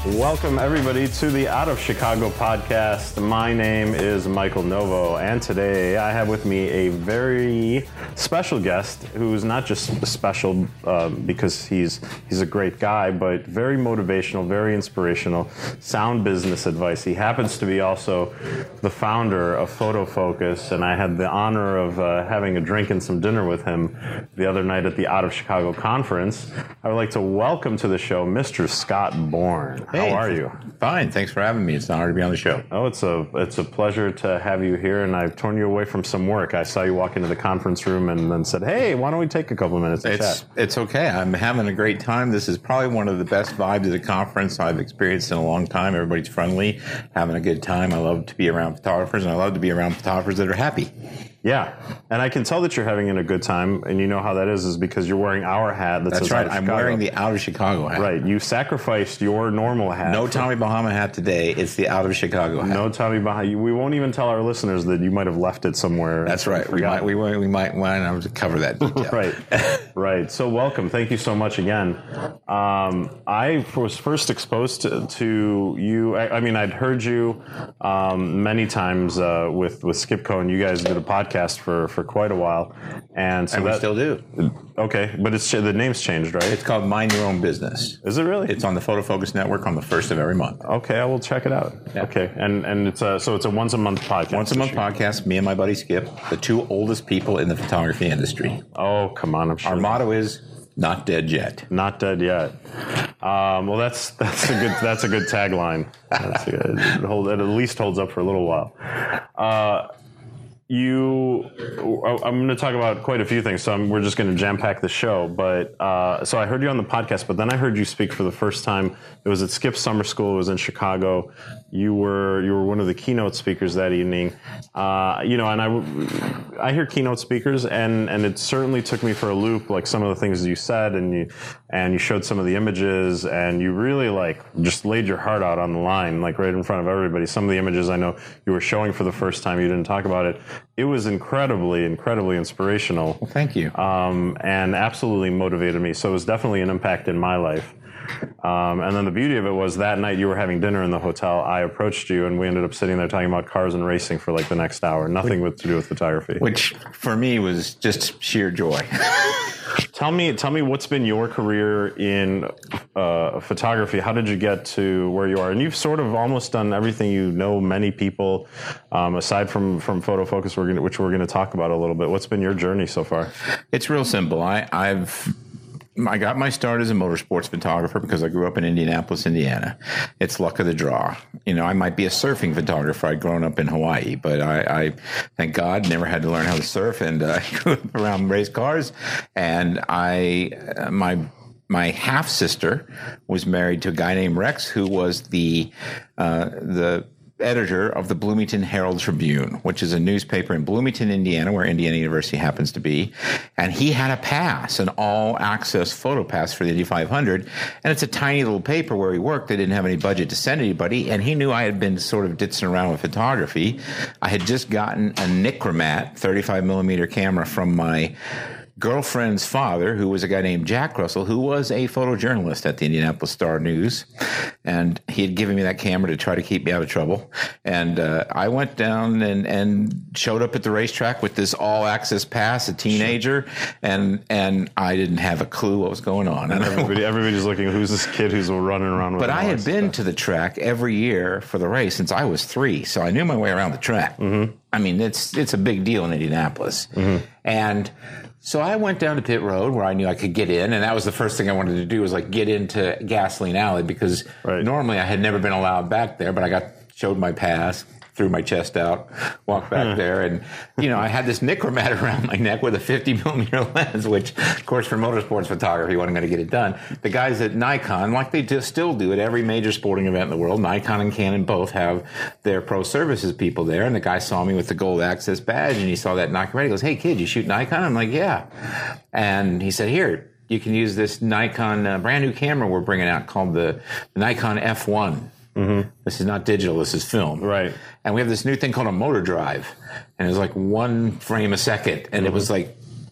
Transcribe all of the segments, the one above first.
Welcome, everybody, to the Out of Chicago podcast. My name is Michael Novo, and today I have with me a very special guest who's not just special because he's a great guy, but very motivational, very inspirational, sound business advice. He happens to be also the founder of Photo Focus, and I had the honor of having a drink and some dinner with him the other night at the Out of Chicago conference. I would like to welcome to the show Mr. Scott Bourne. Hey, how are you? Fine. Thanks for having me. It's an honor to be on the show. Oh, it's a pleasure to have you here, and I've torn you away from some work. I saw you walk into the conference room and then said, hey, why don't we take a couple of minutes to chat? It's okay. I'm having a great time. This is probably one of the best vibes of the conference I've experienced in a long time. Everybody's friendly, having a good time. I love to be around photographers, and I love to be around photographers that are happy. Yeah, and I can tell that you're having a good time, and you know how that is because you're wearing our hat. That's right. I'm wearing the Out of Chicago hat. Right. You sacrificed your normal hat. No Tommy Bahama hat today. It's the Out of Chicago hat. No Tommy Bahama. We won't even tell our listeners that you might have left it somewhere. That's right. We might want to cover that detail. Right. Right. So welcome. Thank you so much again. I was first exposed to you. I mean, I'd heard you many times with Skip Cohen. You guys did a podcast for quite a while, and so we still do. Okay, but the name's changed, right? It's called Mind Your Own Business. Is it really? It's on the Photo Focus Network on the 1st of every month. Okay, I will check it out. Yeah. Okay, and it's a once a month podcast. Once a month podcast. Me and my buddy Skip, the two oldest people in the photography industry. Oh, come on! I'm sure our motto is "Not dead yet." Not dead yet. Well, that's a good tagline. It at least holds up for a little while. I'm going to talk about quite a few things, so we're just going to jam-pack the show. But so I heard you on the podcast, but then I heard you speak for the first time. It was at Skip's summer school. It was in Chicago. You were one of the keynote speakers that evening. And I hear keynote speakers, and it certainly took me for a loop. Like some of the things you said, and you showed some of the images, and you really just laid your heart out on the line, like right in front of everybody. Some of the images I know you were showing for the first time. You didn't talk about it. It was incredibly, incredibly inspirational. Well, thank you. And absolutely motivated me. So it was definitely an impact in my life. And then the beauty of it was that night you were having dinner in the hotel. I approached you, and we ended up sitting there talking about cars and racing for the next hour. Nothing to do with photography. Which, for me, was just sheer joy. Tell me what's been your career in photography. How did you get to where you are? And you've sort of almost done everything many people, aside from Photo Focus, which we're going to talk about a little bit. What's been your journey so far? It's real simple. I got my start as a motorsports photographer because I grew up in Indianapolis, Indiana. It's luck of the draw. I might be a surfing photographer. I'd grown up in Hawaii, but I thank God, never had to learn how to surf, and I grew up around race cars. And my half sister was married to a guy named Rex, who was the editor of the Bloomington Herald Tribune, which is a newspaper in Bloomington, Indiana, where Indiana University happens to be. And he had a pass, an all-access photo pass for the Indy 500. And it's a tiny little paper where he worked. They didn't have any budget to send anybody. And he knew I had been sort of ditzing around with photography. I had just gotten a Nikromat 35mm camera from my girlfriend's father, who was a guy named Jack Russell, who was a photojournalist at the Indianapolis Star-News. And he had given me that camera to try to keep me out of trouble. And I went down and showed up at the racetrack with this all-access pass, a teenager, and I didn't have a clue what was going on. And everybody's looking, who's this kid who's running around with But I had been to the track every year for the race since I was 3, so I knew my way around the track. Mm-hmm. I mean, it's a big deal in Indianapolis. Mm-hmm. And so I went down to pit road where I knew I could get in, and that was the first thing I wanted to do was get into Gasoline Alley because normally I had never been allowed back there, but I showed my pass, threw my chest out, walked back there, and I had this Nikromat around my neck with a 50mm lens, which, of course, for motorsports photography, wasn't going to get it done. The guys at Nikon, like they still do at every major sporting event in the world, Nikon and Canon both have their pro services people there, and the guy saw me with the gold access badge, and he saw that Nikon. He goes, "Hey, kid, you shoot Nikon?" I'm like, "Yeah." And he said, "Here, you can use this Nikon brand new camera we're bringing out called the Nikon F1. Mm-hmm. This is not digital, this is film." Right. And we have this new thing called a motor drive. And it was 1 frame a second. And it was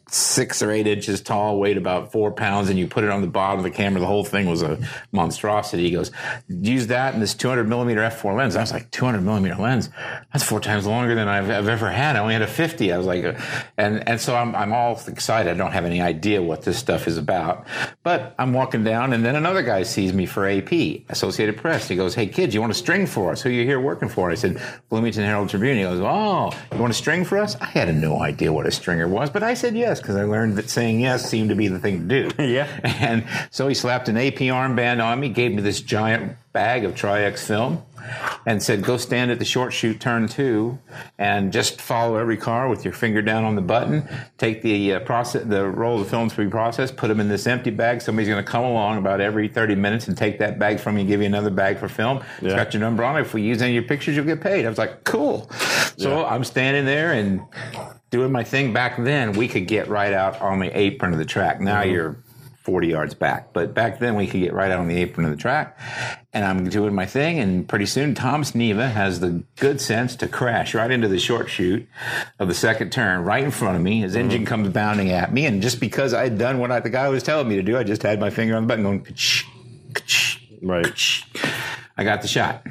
6 or 8 inches tall, weighed about 4 pounds, and you put it on the bottom of the camera. The whole thing was a monstrosity. He goes, use that and this 200 millimeter f4 lens. I was like, 200 millimeter lens? That's 4 times longer than I've ever had. I only had a 50. I was like, and so I'm all excited. I don't have any idea what this stuff is about. But I'm walking down, and then another guy sees me for AP, Associated Press. He goes, hey, kid, you want a string for us? Who are you here working for? I said, Bloomington Herald Tribune. He goes, oh, you want a string for us? I had no idea what a stringer was, but I said yes, because I learned that saying yes seemed to be the thing to do. Yeah. And so he slapped an AP armband on me, gave me this giant bag of Tri-X film, and said, go stand at the short shoot turn 2 and just follow every car with your finger down on the button. Take the roll of films to be processed, put them in this empty bag. Somebody's going to come along about every 30 minutes and take that bag from you and give you another bag for film. It's got your number on it. If we use any of your pictures, you'll get paid. I was like, cool. So I'm standing there and doing my thing. Back then, we could get right out on the apron of the track. Now you're 40 yards back. But back then, we could get right out on the apron of the track. And I'm doing my thing, and pretty soon, Thomas Neva has the good sense to crash right into the short chute of the second turn, right in front of me. His engine comes bounding at me, and just because I had done what the guy was telling me to do, I just had my finger on the button going, ka-ch, ka-ch, Right. ka-ch. I got the shot.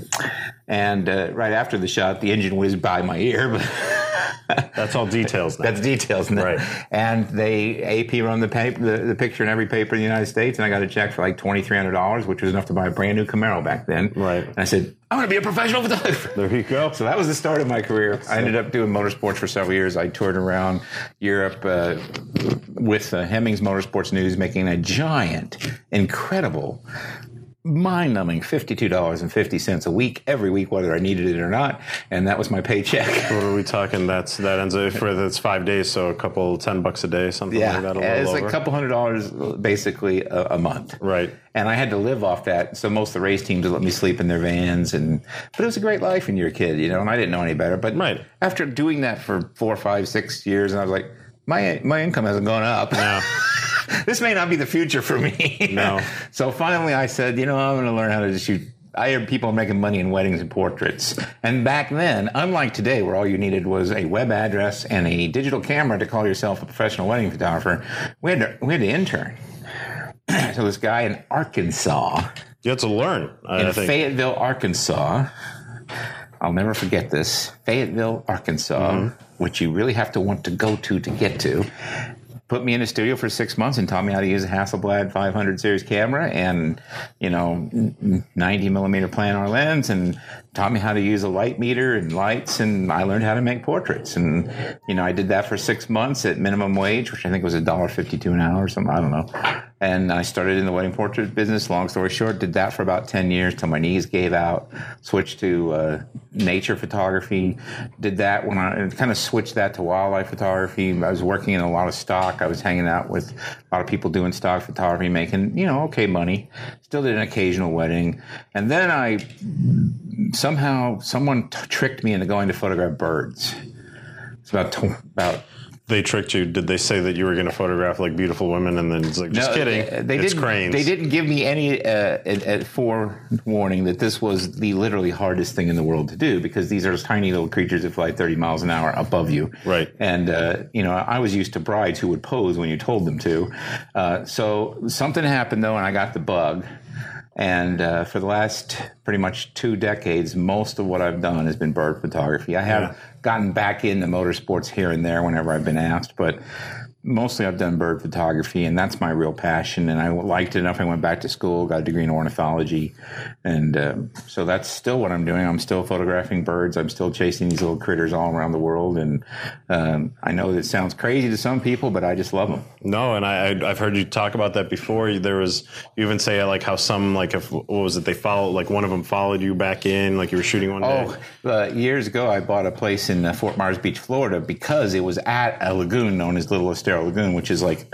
And right after the shot, the engine whizzed by my ear, but... That's all details now. That's details now. Right. And they AP run the picture in every paper in the United States, and I got a check for like $2,300, which was enough to buy a brand new Camaro back then. Right. And I said, I'm going to be a professional photographer. There you go. So that was the start of my career. I ended up doing motorsports for several years. I toured around Europe with Hemmings Motorsports News, making a giant, incredible, mind-numbing $52.50 a week, every week, whether I needed it or not, and that was my paycheck. What are we talking? That ends up that's 5 days, so a couple $10 a day, something like that. It's like a couple $100 basically a month. Right. And I had to live off that. So most of the race teams would let me sleep in their vans, but it was a great life when you're a kid, and I didn't know any better. But after doing that for 4, 5, 6 years, and I was like, my income hasn't gone up. No. This may not be the future for me. No. So finally I said, I'm going to learn how to shoot. I hear people making money in weddings and portraits. And back then, unlike today, where all you needed was a web address and a digital camera to call yourself a professional wedding photographer, we had to intern. So this guy in Arkansas. You have to learn. In Fayetteville, Arkansas. I'll never forget this. Fayetteville, Arkansas, which you really have to want to go to get to. Put me in a studio for 6 months and taught me how to use a Hasselblad 500 series camera and, 90 millimeter planar lens, and taught me how to use a light meter and lights, and I learned how to make portraits. And, I did that for 6 months at minimum wage, which I think was $1.52 an hour or something. I don't know. And I started in the wedding portrait business. Long story short, did that for about 10 years till my knees gave out. Switched to nature photography. Did that when I kind of switched that to wildlife photography. I was working in a lot of stock. I was hanging out with a lot of people doing stock photography, making, okay money. Still did an occasional wedding. And then someone tricked me into going to photograph birds. It's about They tricked you. Did they say that you were going to photograph like beautiful women, and then it's like, just kidding? It's cranes. They didn't give me any forewarning that this was the literally hardest thing in the world to do, because these are tiny little creatures that fly 30 miles an hour above you. Right. And I was used to brides who would pose when you told them to. So something happened though, and I got the bug. And for the last pretty much 2 decades, most of what I've done has been bird photography. I have gotten back into motorsports here and there whenever I've been asked, but mostly I've done bird photography, and that's my real passion. And I liked it enough. I went back to school, got a degree in ornithology. And so that's still what I'm doing. I'm still photographing birds. I'm still chasing these little critters all around the world. And I know that sounds crazy to some people, but I just love them. No, and I've heard you talk about that before. There was, you even say like how some, like, what was it? They followed, like one of them followed you back in, like you were shooting one day. Years ago, I bought a place in Fort Myers Beach, Florida, because it was at a lagoon known as Little Estero Lagoon, which is like,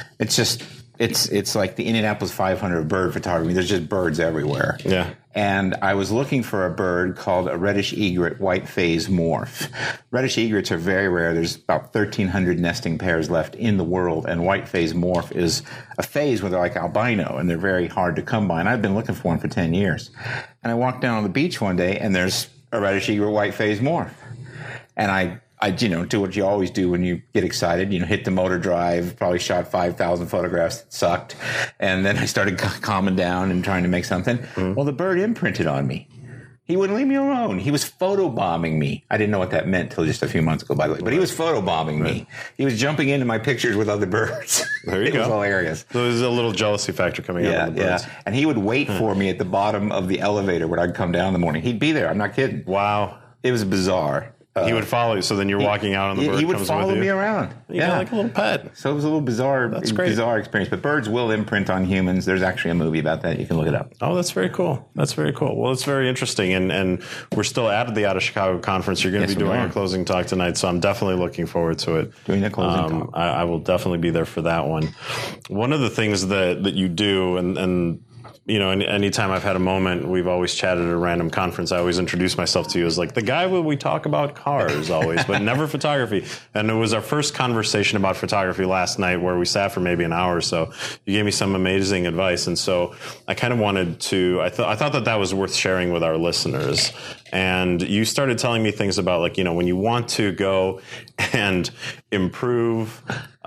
it's like the Indianapolis 500 of bird photography. There's just birds everywhere. Yeah. And I was looking for a bird called a reddish egret white phase morph. Reddish egrets are very rare. There's about 1,300 nesting pairs left in the world, and white phase morph is a phase where they're like albino, and they're very hard to come by. And I've been looking for one for 10 years. And I walked down on the beach one day, and there's a reddish egret white phase morph. And I I, do what you always do when you get excited, hit the motor drive, probably shot 5,000 photographs that sucked. And then I started calming down and trying to make something. Well, the bird imprinted on me. He wouldn't leave me alone. He was photobombing me. I didn't know what that meant till just a few months ago, by the way. But he was photobombing me. He was jumping into my pictures with other birds. There you go. It was hilarious. So there's a little jealousy factor coming out of the birds. Yeah. And he would wait for me at the bottom of the elevator when I'd come down in the morning. He'd be there. I'm not kidding. Wow. It was bizarre. He would follow you. So then you're walking out and the bird he would comes follow with you. me around. You got like a little pet. So it was a little bizarre. That's great. Bizarre experience. But birds will imprint on humans. There's actually a movie about that. You can look it up. Oh, that's very cool. That's very cool. Well, it's very interesting. And we're still at the Out of Chicago conference. You're going to be doing a closing talk tonight. So I'm definitely looking forward to it. Doing a closing talk. I will definitely be there for that one. One of the things that you do and anytime I've had a moment, we've always chatted at a random conference. I always introduce myself to you as like the guy where we talk about cars always, but never photography. And it was our first conversation about photography last night where we sat for maybe an hour or so. You gave me some amazing advice. And so I kind of wanted to, I thought that was worth sharing with our listeners. And you started telling me things about when you want to go and improve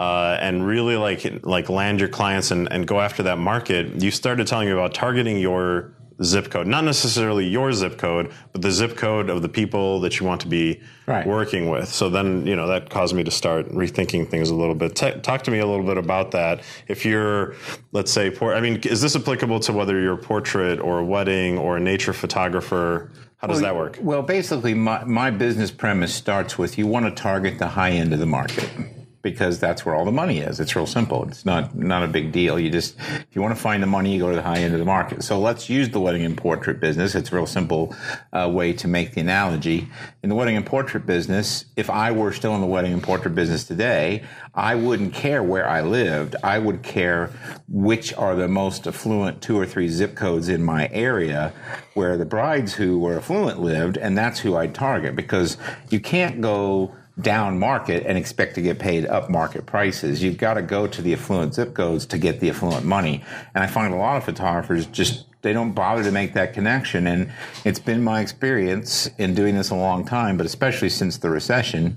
and really like land your clients and go after that market, you started telling me about targeting your zip code, not necessarily your zip code, but the zip code of the people that you want to be working with. So then, that caused me to start rethinking things a little bit. Talk to me a little bit about that. If you're, let's say, is this applicable to whether you're a portrait or a wedding or a nature photographer? How does that work? Well, basically, my business premise starts with you want to target the high end of the market because that's where all the money is. It's real simple. It's not a big deal. If you want to find the money, you go to the high end of the market. So let's use the wedding and portrait business. It's a real simple way to make the analogy. In the wedding and portrait business, if I were still in the wedding and portrait business today, I wouldn't care where I lived. I would care which are the most affluent 2 or 3 zip codes in my area where the brides who were affluent lived, and that's who I'd target because you can't go down market and expect to get paid up market prices. You've got to go to the affluent zip codes to get the affluent money. And I find a lot of photographers they don't bother to make that connection. And it's been my experience in doing this a long time, but especially since the recession,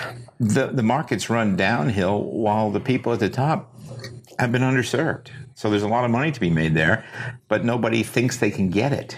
the market's run downhill while the people at the top have been underserved. So there's a lot of money to be made there, but nobody thinks they can get it.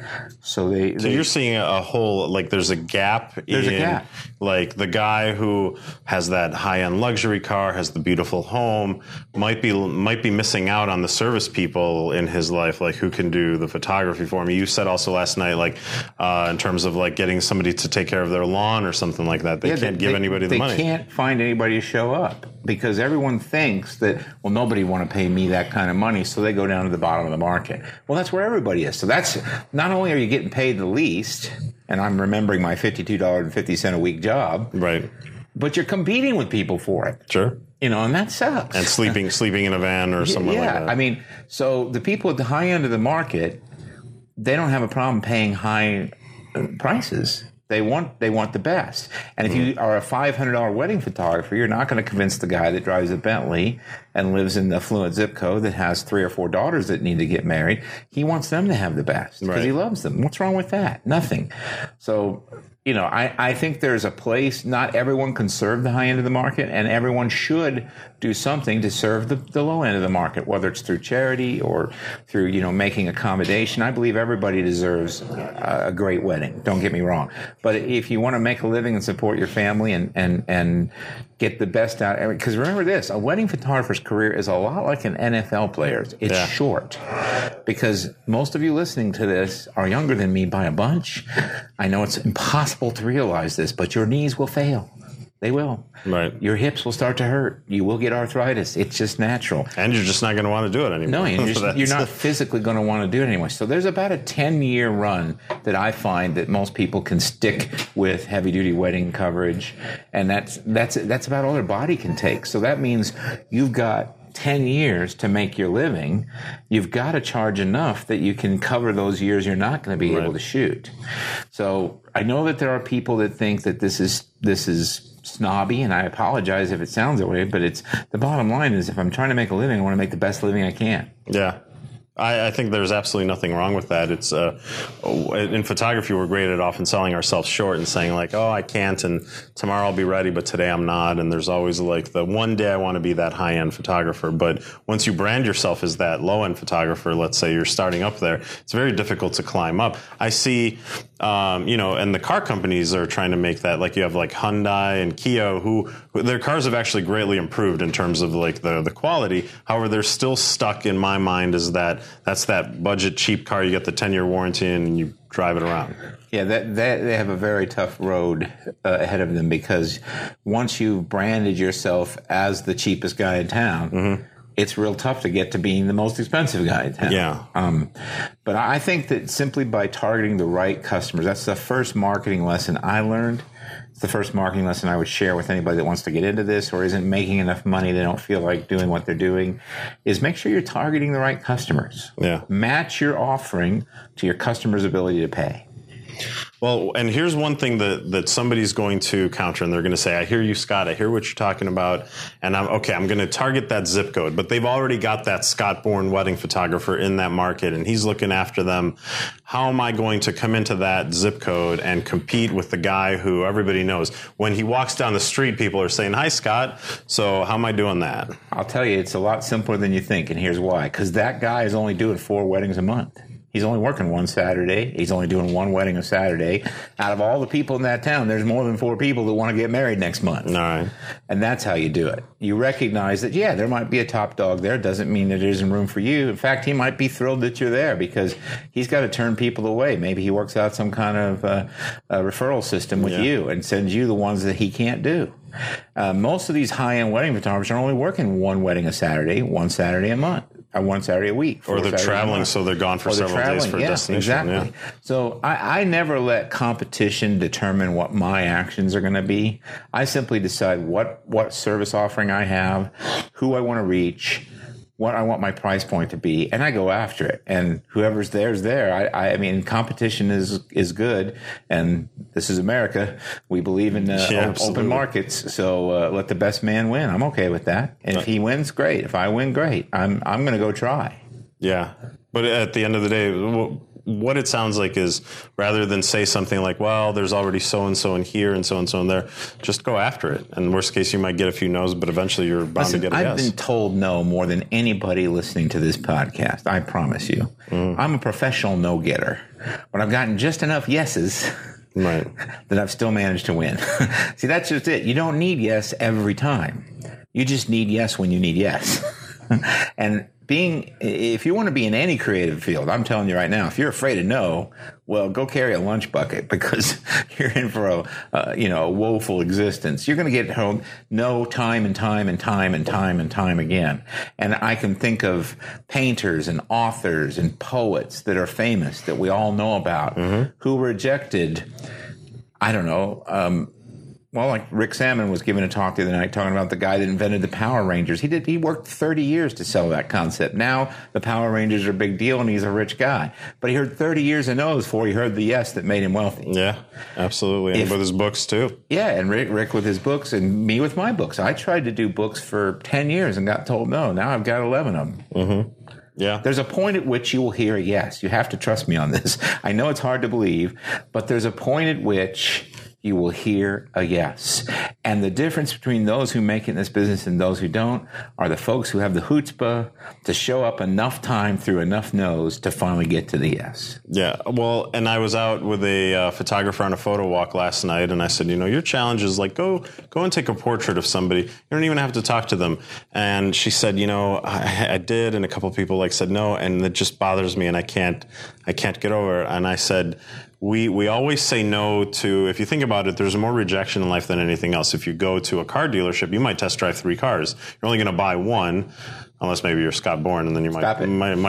So you're seeing a whole, there's a gap. There's a gap. Like the guy who has that high-end luxury car, has the beautiful home, might be missing out on the service people in his life, like who can do the photography for him. You said also last night, in terms of getting somebody to take care of their lawn or something like that. They can't give anybody the money. They can't find anybody to show up because everyone thinks that, well, nobody want to pay me that kind of money, so they go down to the bottom of the market. Well, that's where everybody is. So that's not only are you getting paid the least, and I'm remembering my $52.50 a week job, right? But you're competing with people for it. Sure. And that sucks. And sleeping in a van or something like that. I mean, so the people at the high end of the market, they don't have a problem paying high prices. They want the best. And if you are a $500 wedding photographer, you're not going to convince the guy that drives a Bentley and lives in the affluent zip code that has 3 or 4 daughters that need to get married. He wants them to have the best because he loves them. What's wrong with that? Nothing. So, I think there's a place. Not everyone can serve the high end of the market, and everyone should do something to serve the low end of the market, whether it's through charity or through, making accommodation. I believe everybody deserves a great wedding. Don't get me wrong. But if you want to make a living and support your family and get the best out, because remember this, a wedding photographer's career is a lot like an NFL player's. It's short. Because most of you listening to this are younger than me by a bunch. I know it's impossible to realize this, but your knees will fail. They will. Right. Your hips will start to hurt. You will get arthritis. It's just natural. And you're just not going to want to do it anymore. No, you're not physically going to want to do it anymore. So there's about a 10-year run that I find that most people can stick with heavy-duty wedding coverage, and that's about all their body can take. So that means you've got 10 years to make your living. You've got to charge enough that you can cover those years you're not going to be able to shoot. So I know that there are people that think that this is snobby, and I apologize if it sounds that way, but it's the bottom line is if I'm trying to make a living, I want to make the best living I can. Yeah. I think there's absolutely nothing wrong with that. It's in photography, we're great at often selling ourselves short and saying like, oh, I can't, and tomorrow I'll be ready, but today I'm not. And there's always like the one day I want to be that high-end photographer. But once you brand yourself as that low-end photographer, let's say you're starting up there, it's very difficult to climb up. I see, and the car companies are trying to make that. Like you have like Hyundai and Kia, who their cars have actually greatly improved in terms of like the quality. However, they're still stuck in my mind as that's that budget cheap car. You get the 10-year warranty and you drive it around. Yeah, that they have a very tough road ahead of them, because once you've branded yourself as the cheapest guy in town, it's real tough to get to being the most expensive guy in town. Yeah. But I think that simply by targeting the right customers, that's the first marketing lesson I learned. It's the first marketing lesson I would share with anybody that wants to get into this or isn't making enough money, they don't feel like doing what they're doing, is make sure you're targeting the right customers. Yeah. Match your offering to your customer's ability to pay. Well, and here's one thing that somebody's going to counter, and they're going to say, I hear you, Scott. I hear what you're talking about. And I'm going to target that zip code. But they've already got that Scott-born wedding photographer in that market, and he's looking after them. How am I going to come into that zip code and compete with the guy who everybody knows? When he walks down the street, people are saying, hi, Scott. So how am I doing that? I'll tell you, it's a lot simpler than you think, and here's why. Because that guy is only doing 4 weddings a month. He's only working one Saturday. He's only doing one wedding a Saturday. Out of all the people in that town, there's more than 4 people that want to get married next month. All right. And that's how you do it. You recognize that, yeah, there might be a top dog there. Doesn't mean that there isn't room for you. In fact, he might be thrilled that you're there because he's got to turn people away. Maybe he works out some kind of a referral system with you and sends you the ones that he can't do. Most of these high-end wedding photographers are only working one wedding a Saturday, one Saturday a month. One Saturday a week. Or they're traveling, so they're gone for several days for a destination. Exactly. Yeah. So I never let competition determine what my actions are going to be. I simply decide what service offering I have, who I want to reach, what I want my price point to be, and I go after it. And whoever's there is there. I mean, competition is good, and this is America. We believe in open markets, so let the best man win. I'm okay with that. And if he wins, great. If I win, great. I'm going to go try. Yeah, but at the end of the day, what it sounds like is rather than say something like, well, there's already so-and-so in here and so-and-so in there, just go after it. And worst case, you might get a few no's, but eventually you're bound to get a yes. I've been told no more than anybody listening to this podcast. I promise you. I'm a professional no-getter, but I've gotten just enough yeses right. that I've still managed to win. See, that's just it. You don't need yes every time. You just need yes when you need yes. And if you want to be in any creative field, I'm telling you right now, if you're afraid of no, well, go carry a lunch bucket because you're in for a woeful existence. You're going to get home no time and time and time and time and time again. And I can think of painters and authors and poets that are famous that we all know about who rejected, I don't know, well, like Rick Sammon was giving a talk the other night talking about the guy that invented the Power Rangers. He worked 30 years to sell that concept. Now the Power Rangers are a big deal and he's a rich guy. But he heard 30 years of no's before he heard the yes that made him wealthy. Yeah, absolutely. And with his books too. Yeah, and Rick with his books and me with my books. I tried to do books for 10 years and got told no. Now I've got 11 of them. Mm-hmm. Yeah. There's a point at which you will hear a yes. You have to trust me on this. I know it's hard to believe, but there's a point at which you will hear a yes. And the difference between those who make it in this business and those who don't are the folks who have the chutzpah to show up enough time through enough no's to finally get to the yes. Yeah. Well, and I was out with a photographer on a photo walk last night, and I said, your challenge is like, go and take a portrait of somebody. You don't even have to talk to them. And she said, I did, and a couple of people said no, and it just bothers me, and I can't get over it. And I said, We always say no to, if you think about it, there's more rejection in life than anything else. If you go to a car dealership, you might test drive 3 cars. You're only going to buy one, unless maybe you're Scott Bourne, and then you might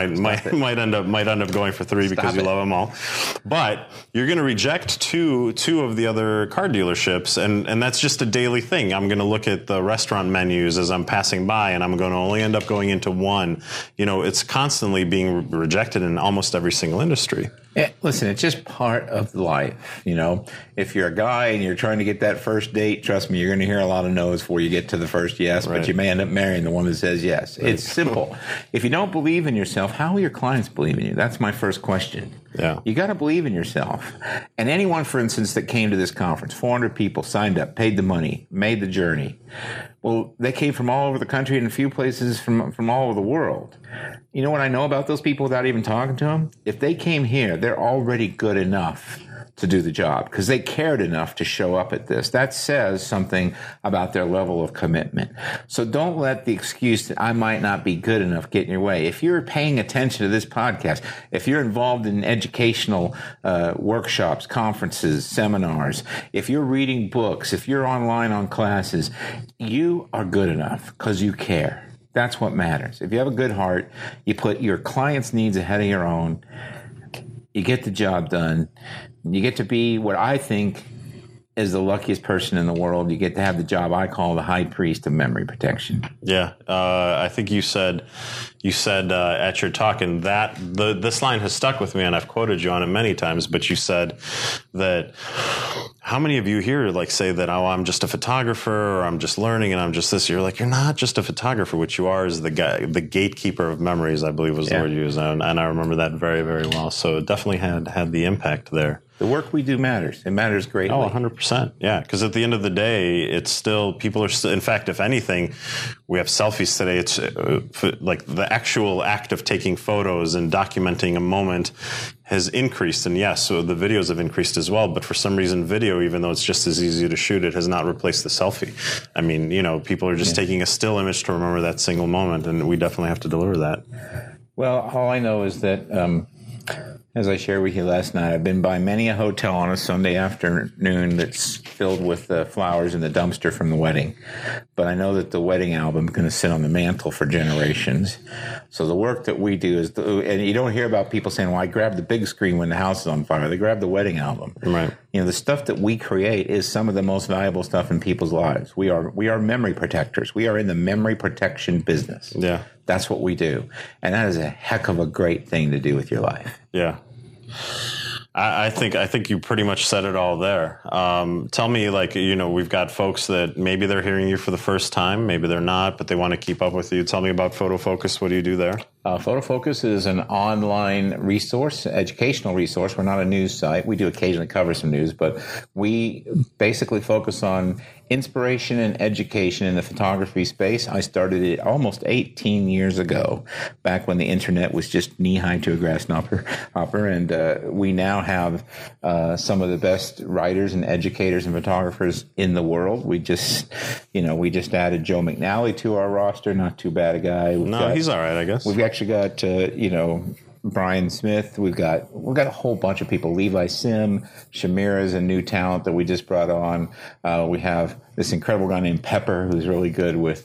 end up going for 3 because you love them all. But you're going to reject two of the other car dealerships, and that's just a daily thing. I'm going to look at the restaurant menus as I'm passing by, and I'm going to only end up going into one. It's constantly being rejected in almost every single industry. Yeah, listen, it's just part of life. If you're a guy and you're trying to get that first date, trust me, you're going to hear a lot of no's before you get to the first yes, right. But you may end up marrying the one that says yes. Right. It's simple. If you don't believe in yourself, how will your clients believe in you? That's my first question. Yeah. You got to believe in yourself. And anyone, for instance, that came to this conference, 400 people signed up, paid the money, made the journey. Well, they came from all over the country and a few places from all over the world. You know what I know about those people without even talking to them? If they came here, they're already good enough to do the job because they cared enough to show up at this. That says something about their level of commitment. So don't let the excuse that I might not be good enough get in your way. If you're paying attention to this podcast, if you're involved in educational workshops, conferences, seminars, if you're reading books, if you're online on classes, you are good enough because you care. That's what matters. If you have a good heart, you put your clients' needs ahead of your own, you get the job done. You get to be what I think is the luckiest person in the world. You get to have the job I call the high priest of memory protection. Yeah. I think you said at your talk, and that this line has stuck with me, and I've quoted you on it many times, but you said that how many of you here like say that, oh, I'm just a photographer or I'm just learning and I'm just this. You're like, you're not just a photographer. What you are is the gatekeeper of memories, I believe was the word you used. And I remember that very, very well. So it definitely had the impact there. The work we do matters. It matters greatly. Oh, 100%. Yeah. Because at the end of the day, it's still, people are still, in fact, if anything, we have selfies today. It's like the actual act of taking photos and documenting a moment has increased. And yes, so the videos have increased as well. But for some reason, video, even though it's just as easy to shoot, it has not replaced the selfie. I mean, you know, people are just taking a still image to remember that single moment. And we definitely have to deliver that. Well, all I know is that, as I shared with you last night, I've been by many a hotel on a Sunday afternoon that's filled with flowers in the dumpster from the wedding. But I know that the wedding album is going to sit on the mantle for generations. So the work that we do is, and you don't hear about people saying, well, I grabbed the big screen when the house is on fire. They grab the wedding album. Right. You know, the stuff that we create is some of the most valuable stuff in people's lives. We are memory protectors. We are in the memory protection business. Yeah. That's what we do. And that is a heck of a great thing to do with your life. Yeah. I think you pretty much said it all there. Tell me, like, you know, we've got folks that maybe they're hearing you for the first time, maybe they're not, but they want to keep up with you. Tell me about PhotoFocus. What do you do there? PhotoFocus is an online resource, educational resource. We're not a news site. We do occasionally cover some news, but we basically focus on inspiration and education in the photography space. I started it almost 18 years ago, back when the internet was just knee-high to a grasshopper. And we now have some of the best writers and educators and photographers in the world. We just added Joe McNally to our roster. Not too bad a guy. He's all right, I guess. We've actually got, Brian Smith. We've got a whole bunch of people. Levi Sim, Shamira is a new talent that we just brought on. We have this incredible guy named Pepper who's really good with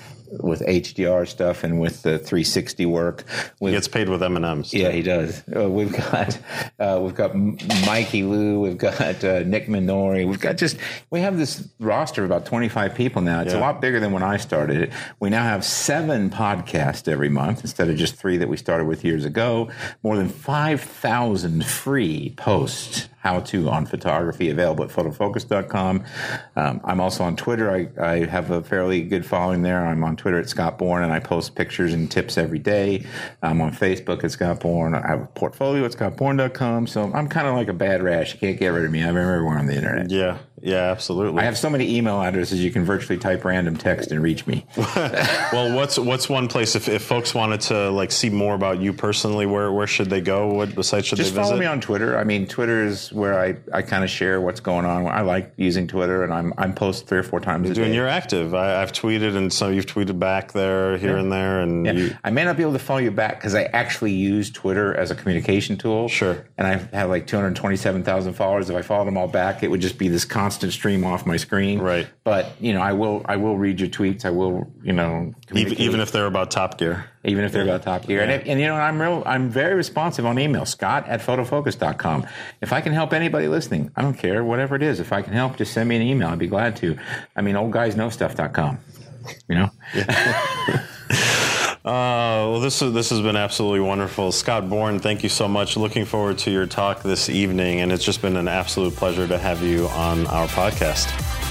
HDR stuff and with the 360 work. He gets paid with M&Ms. Yeah, he does. We've got Mikey Lou. We've got Nick Minori. We have this roster of about 25 people now. It's a lot bigger than when I started it. We now have 7 podcasts every month instead of just 3 that we started with years ago. More than 5,000 free posts. How-to on photography available at photofocus.com. I'm also on Twitter. I have a fairly good following there. I'm on Twitter at Scott Bourne, and I post pictures and tips every day. I'm on Facebook at Scott Bourne. I have a portfolio at scottbourne.com. So I'm kind of like a bad rash. You can't get rid of me. I'm everywhere on the internet. Yeah, absolutely. I have so many email addresses you can virtually type random text and reach me. Well, what's one place if folks wanted to like see more about you personally, where should they go? What site should they visit? Just follow me on Twitter. I mean, Twitter is where I kind of share what's going on. I like using Twitter, and I'm post 3 or 4 times a day. You're active. I've tweeted, and so you've tweeted back there, here and there. And I may not be able to follow you back because I actually use Twitter as a communication tool. Sure. And I have like 227,000 followers. If I followed them all back, it would just be this constant stream off my screen. Right. But, I will read your tweets. I will, even if they're about Top Gear. Even if they're about Top Gear. Yeah. And I'm very responsive on email, scott@photofocus.com. If I can help anybody listening, I don't care, whatever it is. If I can help, just send me an email. I'd be glad to. I mean, oldguysknowstuff.com, Yeah. Well, this has been absolutely wonderful. Scott Bourne, thank you so much. Looking forward to your talk this evening, and it's just been an absolute pleasure to have you on our podcast.